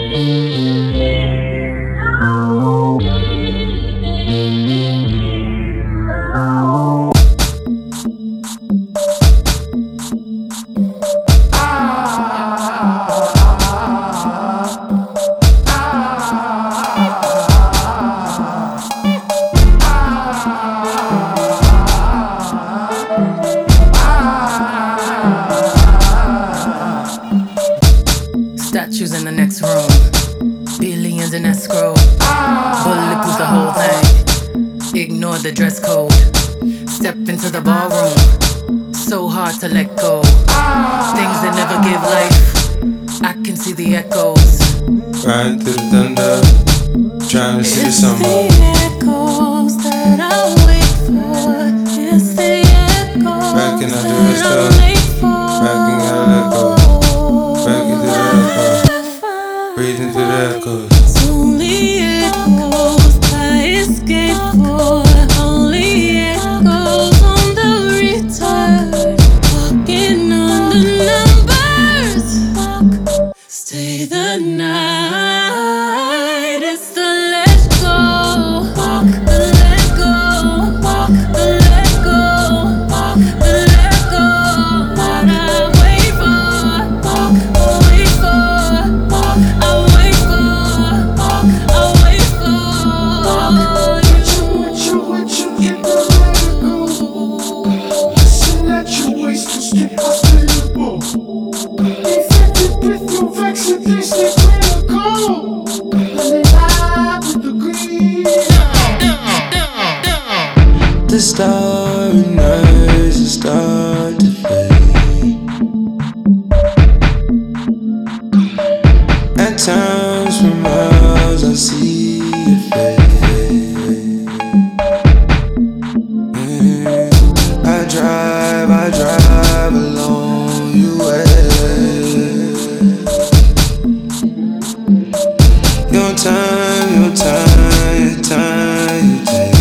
Statues in the next room, billions in escrow. Bulletproof the whole thing. Ignore the dress code. Step into the ballroom. So hard to let go. Things that never give life. I can see the echoes. Riding through the thunder, trying to see the summer. It's the echoes that I wait for. It's the echoes Backing out the that rest I of wait for. backing out the echo. Backing through the echo. Breathing through the echoes. It's only echoes I escape for. Only echoes on the return. Walking on the numbers. Stay the night. It's the let go. The let go. The let go. The let go. What I wait for. I wait for. I wait for. I wait What you get the let go. Listen at your waist to skip hospitable. Infected with your vaccine, they stay critical. And they lie with the green. The starry nights will start to fade. At times from miles I see your face. I drive along your way. Your time you take.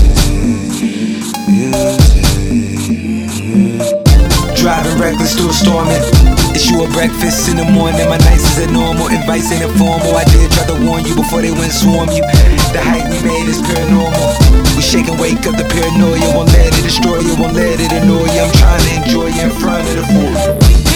Driving reckless through a storm and it's you a breakfast in the morning. My nights is abnormal, advice ain't informal. I did try to warn you before they went swarm you. The hype we made is paranormal. We shake and wake up the paranoia. Won't let it destroy you, won't let it annoy you. I'm trying to enjoy you in front of the fool.